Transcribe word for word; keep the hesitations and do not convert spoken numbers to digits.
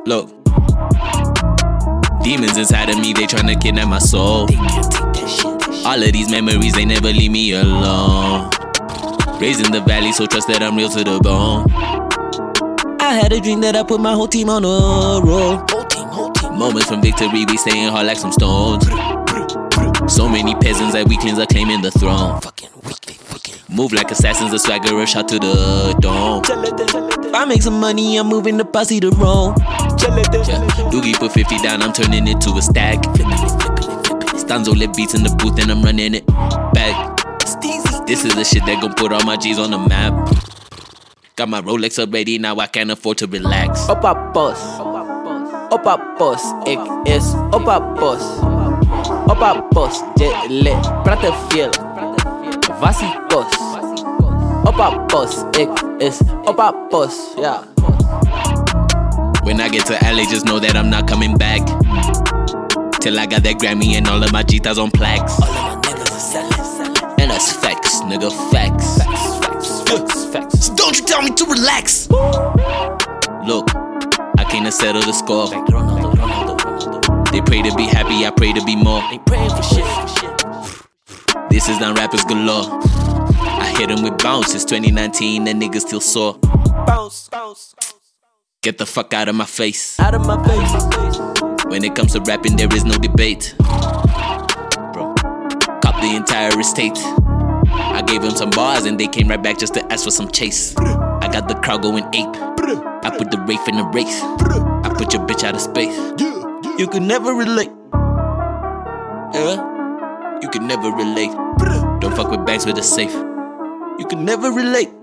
Look, demons inside of me, they tryna kidnap my soul. All of these memories, they never leave me alone. Raised in the valley, so trust that I'm real to the bone. I had a dream that I put my whole team on a roll. Moments from victory, we staying hard like some stones. So many peasants that weaklings are claiming the throne. Move like assassins, a swagger, a shot to the dome. If I make some money, I'm moving the posse to Rome. Doogie put fifty down, I'm turning it to a stack. Stanzo lit beats in the booth and I'm running it back. This is the shit that gon' put all my G's on the map. Got my Rolex up ready, now I can't afford to relax. Opa boss, opa boss, ik is opa boss. Opa boss, jelle, prate fiel, vasi boss. Opa boss, ik is opa boss, yeah. When I get to L A, just know that I'm not coming back. Till I got that Grammy and all of my G-Tas on plaques. All of my niggas are selling, selling. And that's facts, nigga, facts. Facts, facts, facts, facts. So don't you tell me to relax. Look, I came to settle the score. Ronaldo, Ronaldo, Ronaldo. They pray to be happy, I pray to be more. They praying for shit, for shit. This is not rappers galore. I hit them with bounce since twenty nineteen, that nigga still sore. Bounce, bounce. Get the fuck out of my face. Out of my face. When it comes to rapping, there is no debate. Bro, cop the entire estate. I gave them some bars and they came right back just to ask for some chase. I got the crowd going ape. I put the Wraith in the race. I put your bitch out of space. You could never relate. Yeah, you could never relate. Don't fuck with banks with a safe. You could never relate.